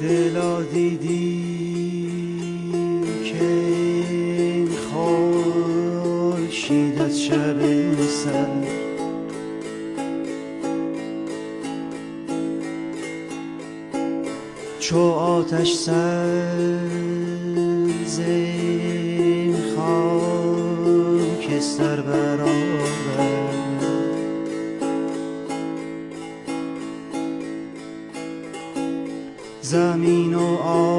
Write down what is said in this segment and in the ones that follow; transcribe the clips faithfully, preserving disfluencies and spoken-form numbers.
دلا دیدی که این خورشید از شب سر چو آتش سبز این خاکستر برآورد زمین و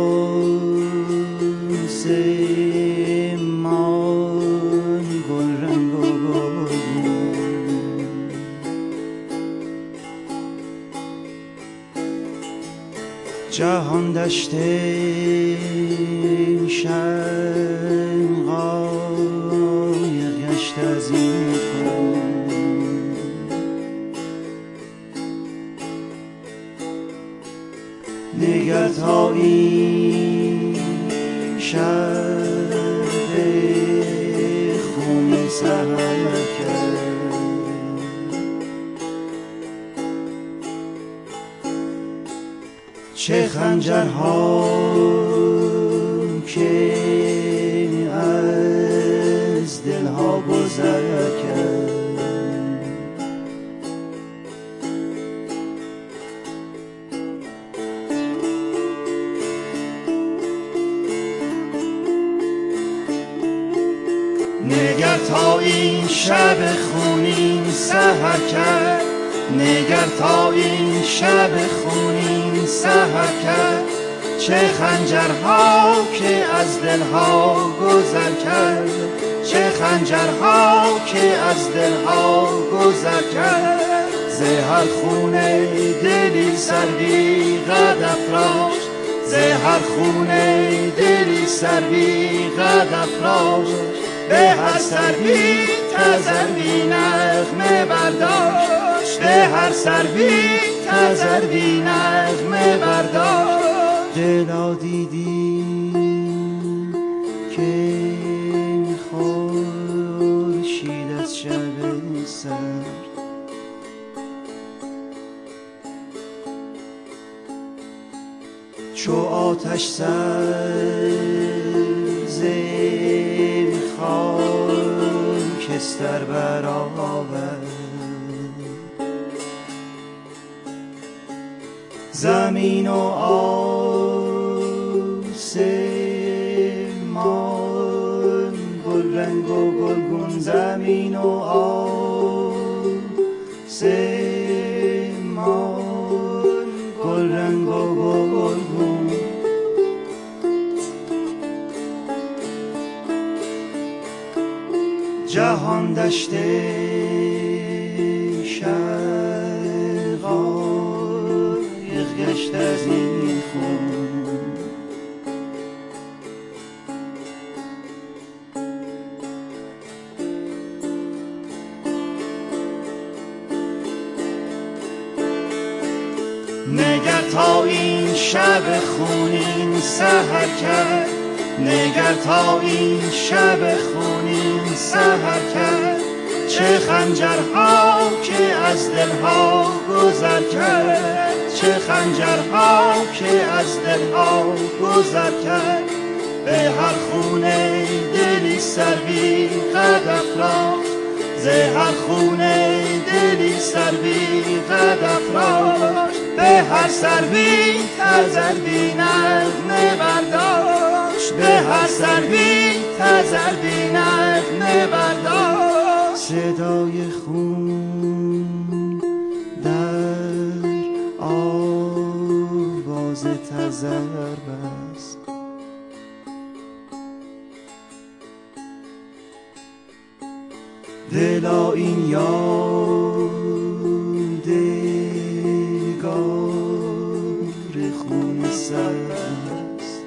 آسمان گل رنگ و گلگون جهان دشت شقایق گشت از این خون نگر تا این شب خونی سحر کرد چه خنجرها که از دلها گذر کرد نگر تا این شب خونین سحر کرد نگر تا این شب خونین سحر کرد چه خنجرها که از دلها گذر کرد چه خنجرها که از دلها گذر کرد ز هر خونه دلی سروی قد افراشت ز هر خونه دلی سروی قد افراشت به هر سروی تذروی نغمه برداشت به هر سروی تذروی نغمه برداشت دلا دیدی که این خورشید از شب سر چو آتش سبز خاکستر برآورد زمین و آسمان گل رنگ و گلگون زمین و آسمان گل رنگ و گلگون جهان دشت شقایق گشت از این خون نگر تا این شب خونین سحر کرد نگر تا این شب خونین سحر کرد چه خنجرها که از دلها گذر کرد چه خنجرها که از دلها گذر کرد به هر خونه دلی سروی قد افراشت ز هر خونه دلی سروی قد افراشت به هر سروی تذروی نغمه برداشت به هر سروی تذروی نغمه برداشت صدای خون در آواز تذر بست دلا این یادگار خون سر است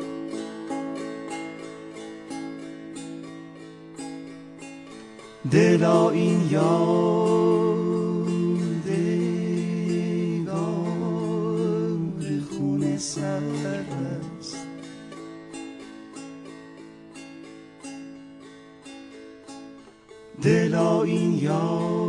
دلا این یادگار خون سر است دلا این یاد